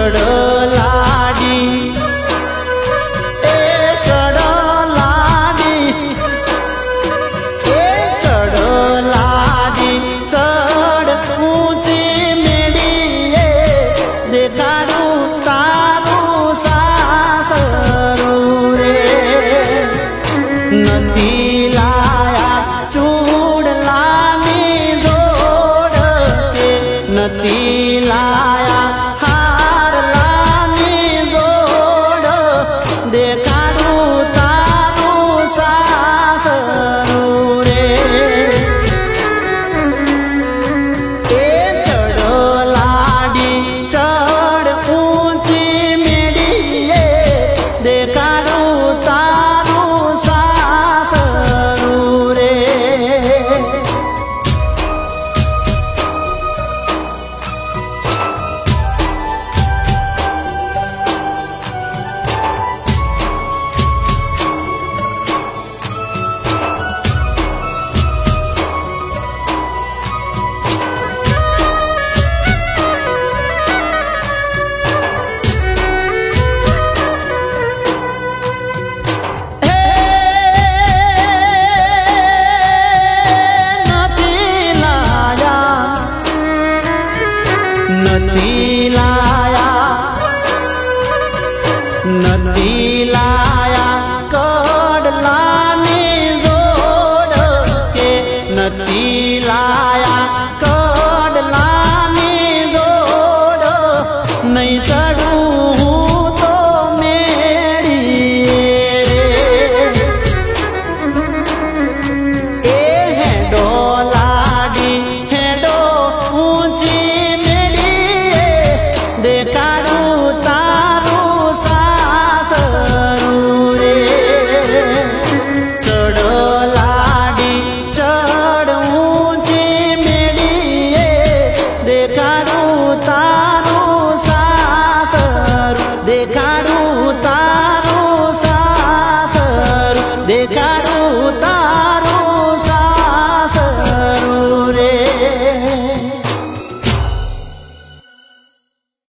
चढ़ लाडी નથી લાયા હાર લાની જોડ દેખાડું તારું સાસરું રે એ ચડ લાડી ચડ ઊંચી મેડીએ દેખાડું તારું સાસરું રે નથી લાયા કડલાની જોડ કે નથી લાયા કડલાની જોડ નહીં ચડું હું તો મેળીએ એ હેડો લાડી હેડો ઊંચી મેળીએ દેખા